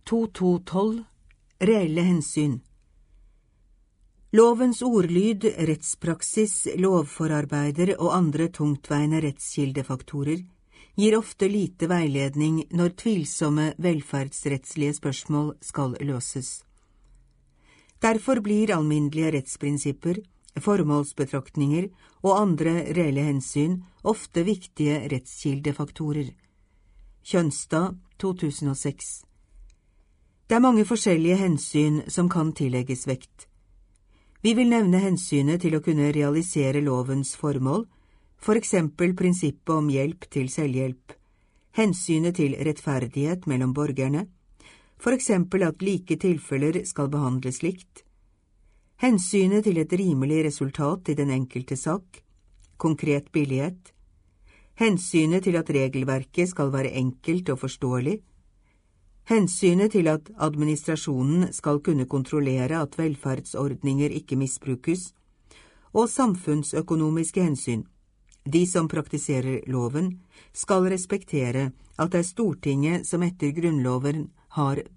2212 Reelle hensyn. Lovens ordlyd, rettspraksis, lovforarbeider og andre tungtveiende rettskildefaktorer gir ofte lite veiledning når tvilsomme velferdsrettslige spørsmål skal løses. Derfor blir alminnelige rettsprinsipper, formålsbetraktninger og andre reelle hensyn ofte viktige rettskildefaktorer. Kjønstad, 2006. Det mange forskjellige hensyn som kan tillegges vekt. Vi vil nevne hensynet til å kunne realisere lovens formål, for eksempel prinsippet om hjelp til selvhjelp, hensynet til rettferdighet mellom borgerne, for eksempel at like tilfeller skal behandles likt, hensynet til et rimelig resultat i den enkelte sak, konkret billighet, hensynet til at regelverket skal være enkelt og forståelig, hensynet til at administrasjonen skal kunne kontrollere at velferdsordninger ikke misbrukes, og samfunnsøkonomiske hensyn. De som praktiserer loven skal respektere at det Stortinget som etter Grunnloven har